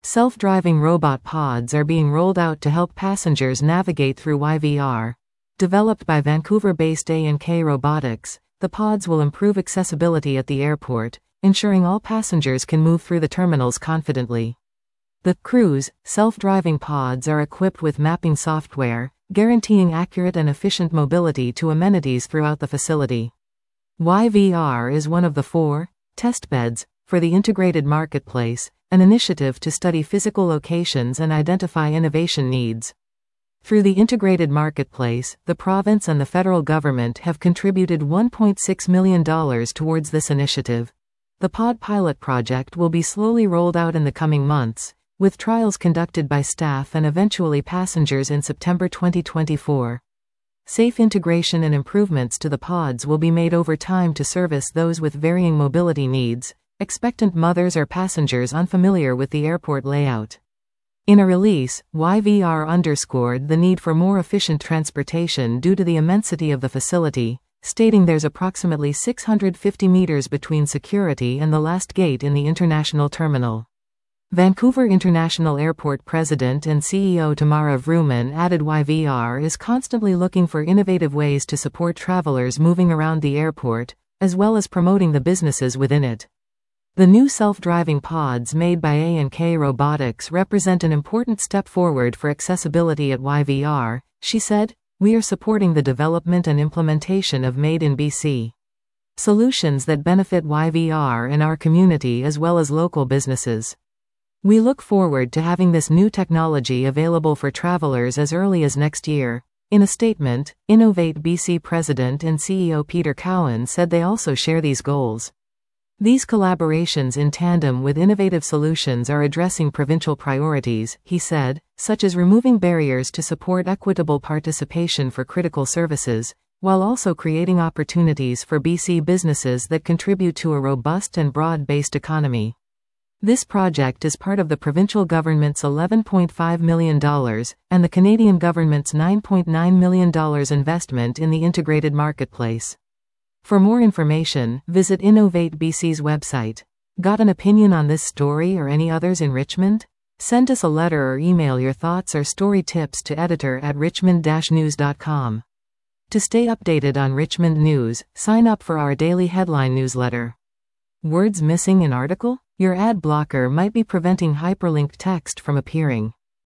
Self-driving robot pods are being rolled out to help passengers navigate through YVR. Developed by Vancouver-based A&K Robotics, the pods will improve accessibility at the airport, ensuring all passengers can move through the terminals confidently. The Cruise self-driving pods are equipped with mapping software, guaranteeing accurate and efficient mobility to amenities throughout the facility. YVR is one of the 4 test beds for the Integrated Marketplace, an initiative to study physical locations and identify innovation needs. Through the Integrated Marketplace, the province and the federal government have contributed $1.6 million towards this initiative. The pod pilot project will be slowly rolled out in the coming months, with trials conducted by staff and eventually passengers in September 2024. Safe integration and improvements to the pods will be made over time to service those with varying mobility needs, expectant mothers or passengers unfamiliar with the airport layout. In a release, YVR underscored the need for more efficient transportation due to the immensity of the facility, stating there's approximately 650 meters between security and the last gate in the international terminal. Vancouver International Airport President and CEO Tamara Vrooman added YVR is constantly looking for innovative ways to support travelers moving around the airport, as well as promoting the businesses within it. The new self-driving pods made by A&K Robotics represent an important step forward for accessibility at YVR, she said. We are supporting the development and implementation of Made in BC solutions that benefit YVR and our community as well as local businesses. We look forward to having this new technology available for travelers as early as next year. In a statement, Innovate BC President and CEO Peter Cowan said they also share these goals. These collaborations in tandem with innovative solutions are addressing provincial priorities, he said, such as removing barriers to support equitable participation for critical services, while also creating opportunities for BC businesses that contribute to a robust and broad-based economy. This project is part of the provincial government's $11.5 million and the Canadian government's $9.9 million investment in the Integrated Marketplace. For more information, visit Innovate BC's website. Got an opinion on this story or any others in Richmond? Send us a letter or email your thoughts or story tips to editor@richmond-news.com. To stay updated on Richmond news, sign up for our daily headline newsletter. Words missing in article? Your ad blocker might be preventing hyperlinked text from appearing.